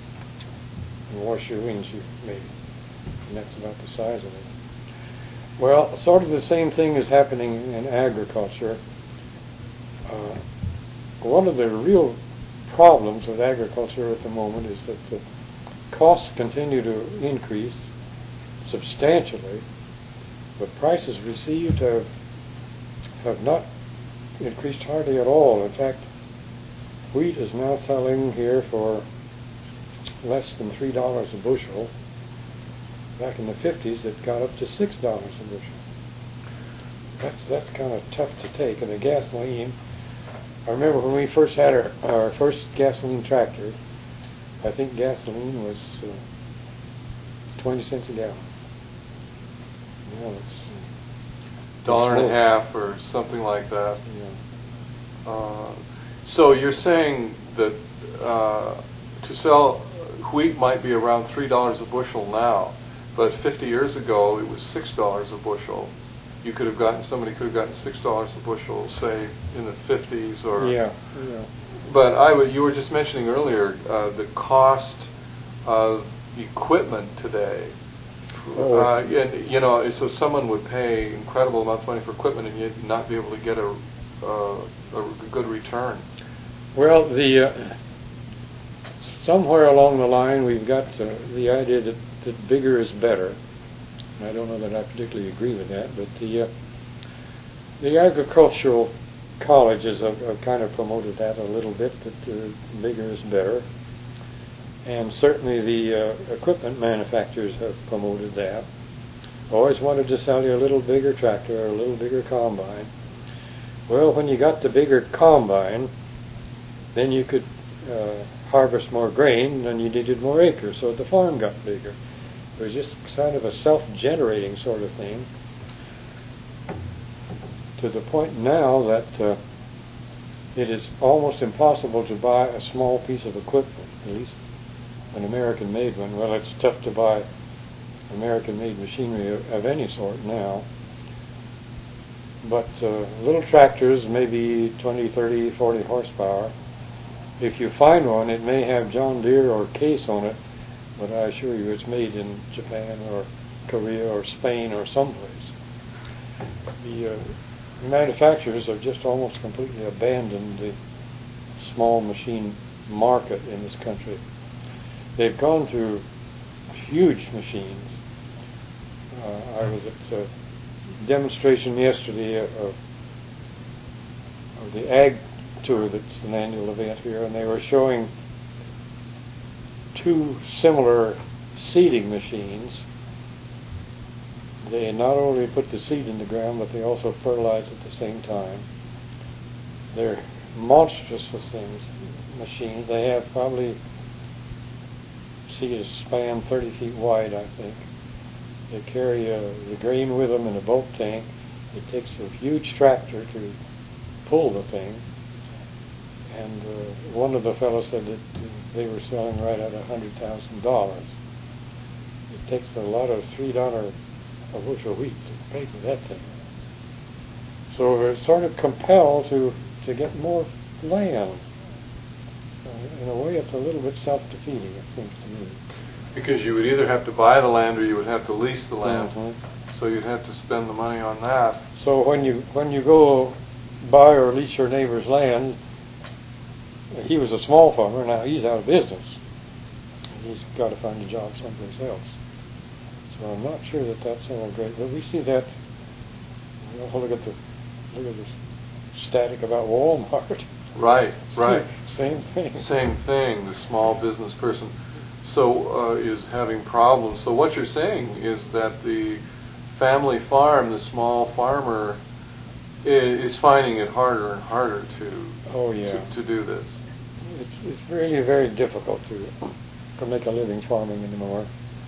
And wash your wings, you maybe. And that's about the size of it. Well, sort of the same thing is happening in agriculture. Uh, one of the real problems with agriculture at the moment is that the costs continue to increase substantially, but prices received have have not increased hardly at all. In fact, wheat is now selling here for less than three dollars a bushel. Back in the fifties, it got up to six dollars a bushel. That's that's kind of tough to take. And the gasoline, I remember when we first had our, our first gasoline tractor, I think gasoline was uh, twenty cents a gallon. You know, it's dollar and a more. half or something like that. Yeah. Uh, so you're saying that uh, to sell wheat might be around three dollars a bushel now, but fifty years ago it was six dollars a bushel. You could have gotten somebody could have gotten six dollars a bushel, say in the fifties, or Yeah, yeah. But I w- you were just mentioning earlier uh, the cost of equipment today. Oh, Uh, and you know, so someone would pay incredible amounts of money for equipment and yet not be able to get a, uh, a good return. Well, the uh, somewhere along the line we've got uh, the idea that, that bigger is better. And I don't know that I particularly agree with that, but the uh, the agricultural colleges have, have kind of promoted that a little bit, that uh, bigger is better. And certainly the uh, equipment manufacturers have promoted that. Always wanted to sell you a little bigger tractor or a little bigger combine. Well, when you got the bigger combine, then you could uh, harvest more grain and you needed more acres, so the farm got bigger. It was just kind of a self-generating sort of thing, to the point now that uh, it is almost impossible to buy a small piece of equipment, at least an American-made one. Well, it's tough to buy American-made machinery of, of any sort now. But uh, little tractors, maybe twenty, thirty, forty horsepower. If you find one, it may have John Deere or Case on it, but I assure you it's made in Japan or Korea or Spain or someplace. The uh, manufacturers have just almost completely abandoned the small machine market in this country. They've gone to huge machines. Uh, I was at a demonstration yesterday of, of the Ag Tour, that's an annual event here, and they were showing two similar seeding machines. They not only put the seed in the ground, but they also fertilize at the same time. They're monstrous things, machines. They have probably seed span thirty feet wide, I think. They carry uh, the grain with them in a bulk tank. It takes a huge tractor to pull the thing. And uh, one of the fellows said that they were selling right at a hundred thousand dollars. It takes a lot of three dollar a bushel wheat to pay for that thing. So we're sort of compelled to to get more land. Uh, in a way, it's a little bit self-defeating, it seems to me. Because you would either have to buy the land or you would have to lease the land. Mm-hmm. So you'd have to spend the money on that. So when you when you go buy or lease your neighbor's land, he was a small farmer, now he's out of business. He's got to find a job someplace else. So I'm not sure that that's all great, but we see that. You know, look at the look at this static about Walmart. Right, right. Same thing. Same thing. The small business person so uh, is having problems. So what you're saying is that the family farm, the small farmer, is, is finding it harder and harder to oh yeah to, to do this. It's it's really very difficult to to make a living farming anymore.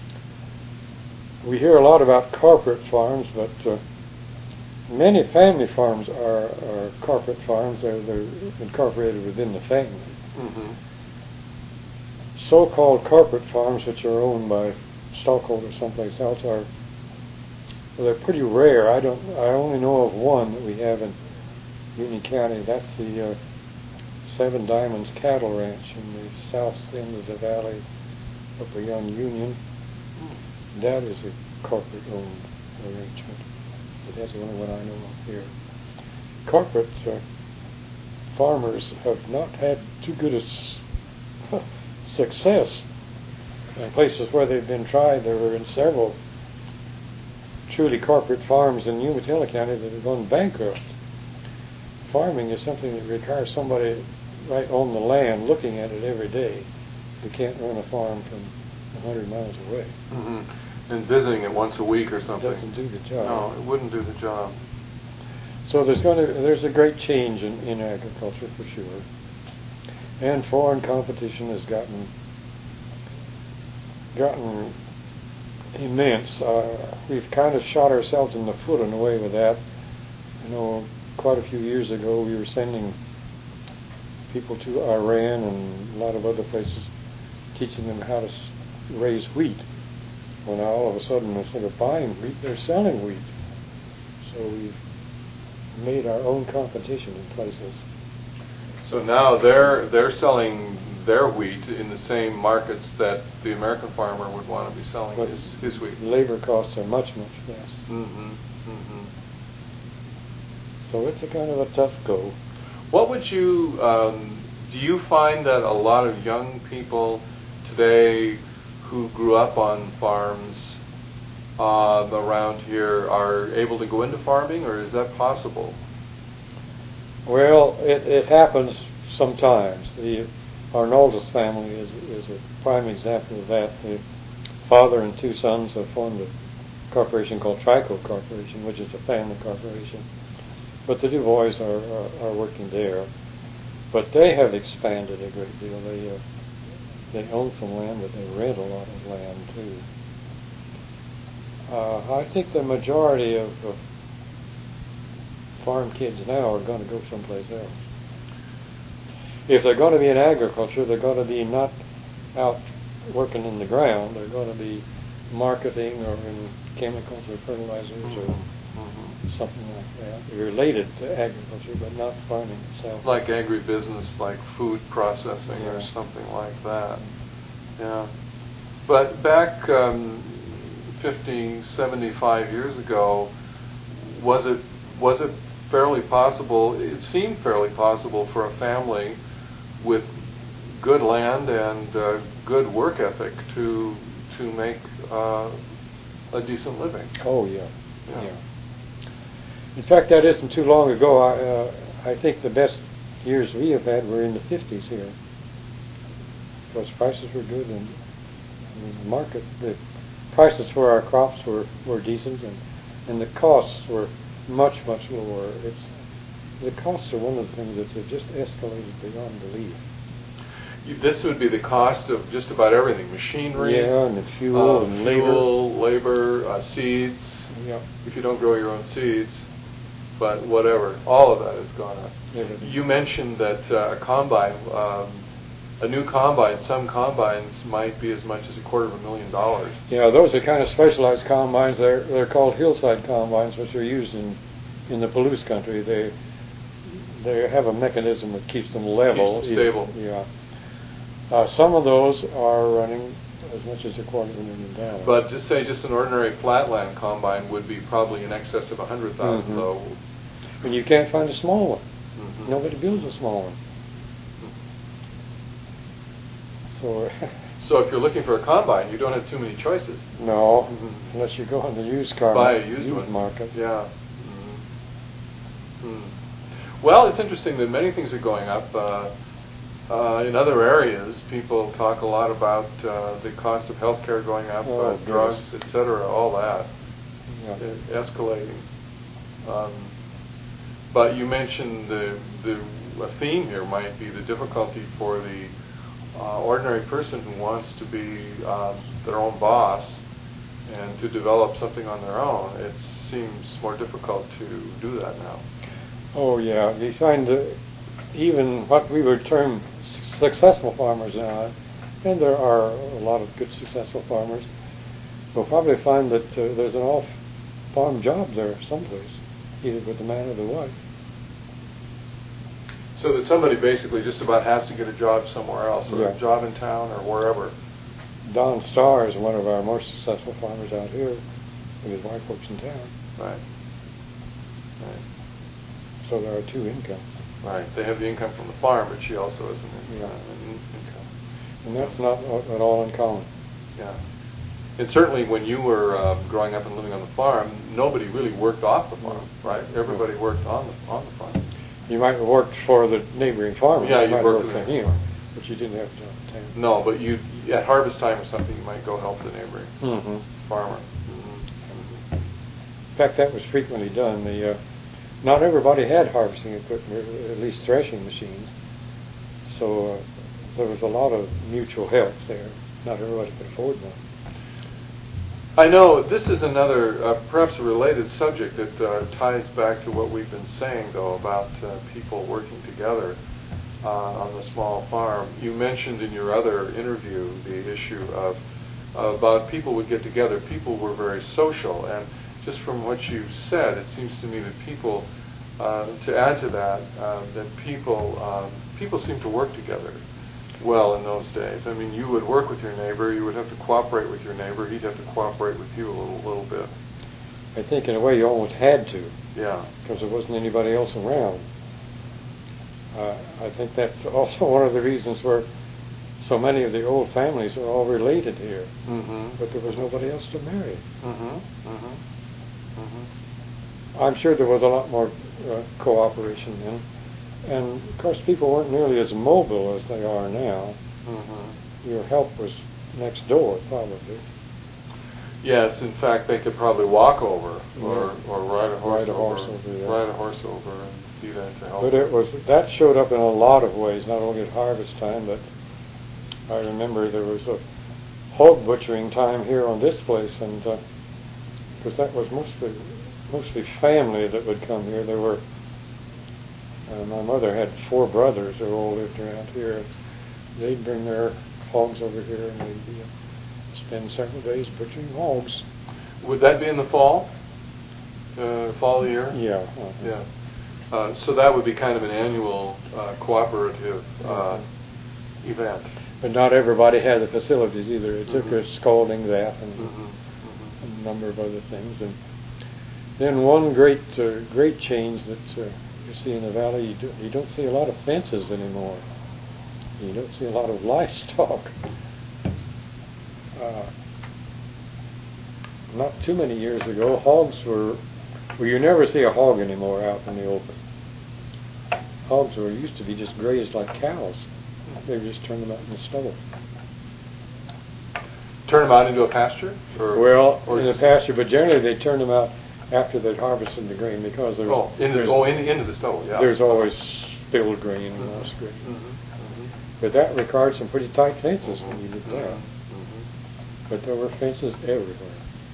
We hear a lot about corporate farms, but uh, many family farms are, are corporate farms. They're, they're incorporated within the family. Mm-hmm. So-called corporate farms, which are owned by stockholders someplace else, are well, they're pretty rare. I don't. I only know of one that we have in Union County. That's the uh, Seven Diamonds Cattle Ranch in the south end of the valley up beyond Union. That is a corporate-owned arrangement. But that's the only one I know of here. Corporate uh, farmers have not had too good a s- success. In places where they've been tried, there were in several truly corporate farms in Umatilla County that have gone bankrupt. Farming is something that requires somebody right on the land looking at it every day. You can't run a farm from a hundred miles away. Mm-hmm. And visiting it once a week or something. It doesn't do the job. No, it wouldn't do the job. So there's going to there's a great change in, in agriculture for sure. And foreign competition has gotten gotten immense. Uh, we've kind of shot ourselves in the foot in a way with that. You know, quite a few years ago we were sending people to Iran and a lot of other places, teaching them how to s- raise wheat. Well, now all of a sudden, instead of buying wheat, they're selling wheat. So we've made our own competition in places. So now they're they're selling their wheat in the same markets that the American farmer would want to be selling But his, his wheat. Labor costs are much, much less. Mm-hmm. Mm-hmm. So it's a kind of a tough go. What would you, um, do you find that a lot of young people today who grew up on farms uh, around here are able to go into farming, or is that possible? Well, it, it happens sometimes. The Arnoldus family is, is a prime example of that. The father and two sons have formed a corporation called Trico Corporation, which is a family corporation. But the two boys are, are, are working there. But they have expanded a great deal. They uh, they own some land, but they rent a lot of land too. Uh, I think the majority of uh, farm kids now are going to go someplace else. If they're going to be in agriculture, they're going to be not out working in the ground. They're going to be marketing or in chemicals or fertilizers mm-hmm. or Mm-hmm. something like that, related to agriculture, but not farming itself. Like agribusiness, like food processing yeah. or something like that. Yeah. But back um, fifty, seventy-five years ago, was it was it fairly possible, it seemed fairly possible for a family with good land and uh, good work ethic to to make uh, a decent living? Oh, yeah. Yeah. yeah. In fact, that isn't too long ago. I, uh, I think the best years we have had were in the fifties here, because prices were good and I mean, the market, the prices for our crops were, were decent, and, and the costs were much, much lower. It's the costs are one of the things that have just escalated beyond belief. You, this would be the cost of just about everything: machinery, yeah, and the fuel uh, and fuel, labor, labor uh, seeds. Yeah. If you don't grow your own seeds. But whatever, all of that has gone up. Everything. You mentioned that uh, a combine, um, a new combine, some combines might be as much as a quarter of a million dollars. Yeah, those are kind of specialized combines. They're they're called hillside combines, which are used in, in the Palouse country. They they have a mechanism that keeps them level, keeps them stable. Yeah. Uh, some of those are running as much as a quarter of a million dollars. But just say just an ordinary flatland combine would be probably in excess of a hundred thousand, mm-hmm. though. And you can't find a small one. Mm-hmm. Nobody builds a small one. So. So if you're looking for a combine, you don't have too many choices. No, mm-hmm. unless you go on the used car buy market, a used, used one. market. Yeah. Mm-hmm. Mm. Well, it's interesting that many things are going up. Uh, Uh, in other areas, people talk a lot about uh, the cost of health care going up, oh, uh, drugs, et cetera, all that, yeah. uh, escalating. Um, but you mentioned the, the a theme here might be the difficulty for the uh, ordinary person who wants to be um, their own boss and to develop something on their own. It seems more difficult to do that now. Oh, yeah. You find uh, even what we would term successful farmers now, and there are a lot of good successful farmers, will probably find that uh, there's an off-farm job there someplace, either with the man or the wife. So that somebody basically just about has to get a job somewhere else, or Yeah. a job in town or wherever. Don Starr is one of our most successful farmers out here, and his wife works in town. Right. Right. So there are two incomes. Right. They have the income from the farm, but she also has an, in- Yeah. uh, an in- income. And that's not at all uncommon. Yeah. And certainly when you were um, growing up and living on the farm, nobody really worked off the farm, right? Everybody worked on the on the farm. You might have worked for the neighboring farmer. Yeah, you you might worked work for for the him, farm. but you didn't have to town. No, but you at harvest time or something, you might go help the neighboring Mm-hmm. farmer. Mm-hmm. In fact, that was frequently done. The uh, not everybody had harvesting equipment, or at least threshing machines. So uh, there was a lot of mutual help there. Not everybody could afford one. I know this is another, uh, perhaps a related subject that uh, ties back to what we've been saying, though, about uh, people working together uh, on the small farm. You mentioned in your other interview the issue of uh, about people would get together. People were very social, and just from what you've said, it seems to me that people, uh, to add to that, uh, that people um, people seem to work together well in those days. I mean, you would work with your neighbor, you would have to cooperate with your neighbor, he'd have to cooperate with you a little, little bit. I think in a way you almost had to, Yeah. because there wasn't anybody else around. Uh, I think that's also one of the reasons where so many of the old families are all related here. Mm-hmm. But there was nobody else to marry. Mm-hmm. Mm-hmm. Mm-hmm. I'm sure there was a lot more uh, cooperation then. And, of course, people weren't nearly as mobile as they are now. Mm-hmm. Your help was next door, probably. Yes, in fact, they could probably walk over or, Yeah. or ride a horse Ride a over, horse over, yeah. ride a horse over and do that to help. But it was that showed up in a lot of ways, not only at harvest time, but I remember there was a hog butchering time here on this place, and because uh, that was mostly mostly family that would come here. There were uh, my mother had four brothers who all lived around here. They'd bring their hogs over here, and they'd uh, spend several days butchering hogs. Would that be in the fall? Uh, fall of the year? Yeah. Uh-huh. Yeah. Uh, so that would be kind of an annual uh, cooperative uh, event. But not everybody had the facilities either. It took Mhm. a scalding bath and Mm-hmm. Mm-hmm. a number of other things. And then one great uh, great change that uh, you see in the valley, you, do, you don't see a lot of fences anymore. You don't see a lot of livestock. Uh, not too many years ago, hogs were, well, you never see a hog anymore out in the open. Hogs were used to be just grazed like cows. They would just turn them out in the stubble. Turn them out into a pasture? Or, Well, or in the pasture, but generally they turn them out after they'd harvested the grain because there's, Oh, into, there's, oh in, into the stubble, yeah. there's always spilled grain and lost grain. Mm-hmm. But that required some pretty tight fences when you did that. Mm-hmm. But there were fences everywhere.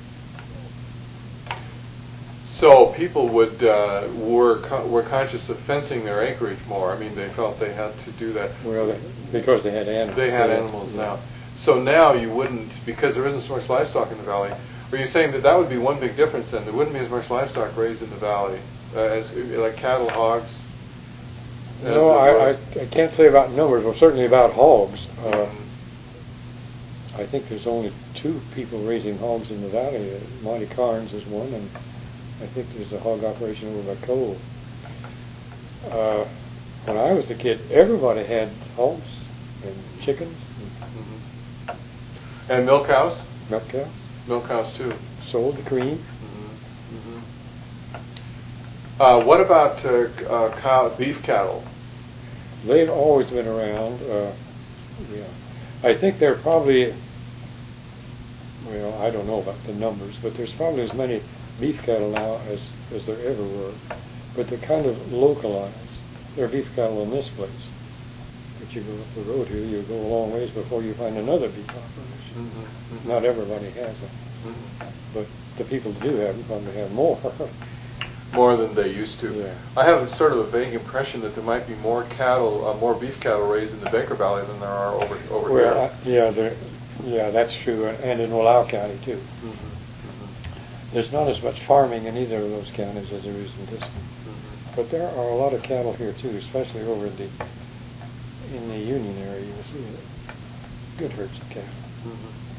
So people would uh, were co- were conscious of fencing their acreage more. I mean, they felt they had to do that. Well, they, because they had animals. They had animals now. So now you wouldn't, because there isn't so much livestock in the valley. Are you saying that that would be one big difference then? There wouldn't be as much livestock raised in the valley uh, as like cattle, hogs. as No, there I, I, was? I can't say about numbers, but certainly about hogs. Uh, Mhm. I think there's only two people raising hogs in the valley. Uh, Monty Carnes is one, and I think there's a hog operation over by Cole. Uh, when I was a kid, everybody had hogs and chickens and Mhm. And milk cows? milk cows. Milk cows too. Sold the cream. Mm-hmm. Mm-hmm. Uh, what about uh, c- uh, cow, beef cattle? They've always been around. Uh, yeah, I think they're probably. Well, I don't know about the numbers, but there's probably as many beef cattle now as as there ever were. But they're kind of localized. There are beef cattle in this place, but you go up the road here, you go a long ways before you find another beef operation. Mm-hmm. Mm-hmm. Not everybody has them, Mm-hmm. but the people that do have them probably have more. More than they used to. Yeah. I have a sort of a vague impression that there might be more cattle, uh, more beef cattle raised in the Baker Valley than there are over over Well, here. I, yeah, there, yeah, that's true, and in Wallow County too. Mm-hmm. Mm-hmm. There's not as much farming in either of those counties as there is in this one. Mm-hmm. But there are a lot of cattle here too, especially over in the in the Union area. You will see good herds of cattle. Mm-hmm.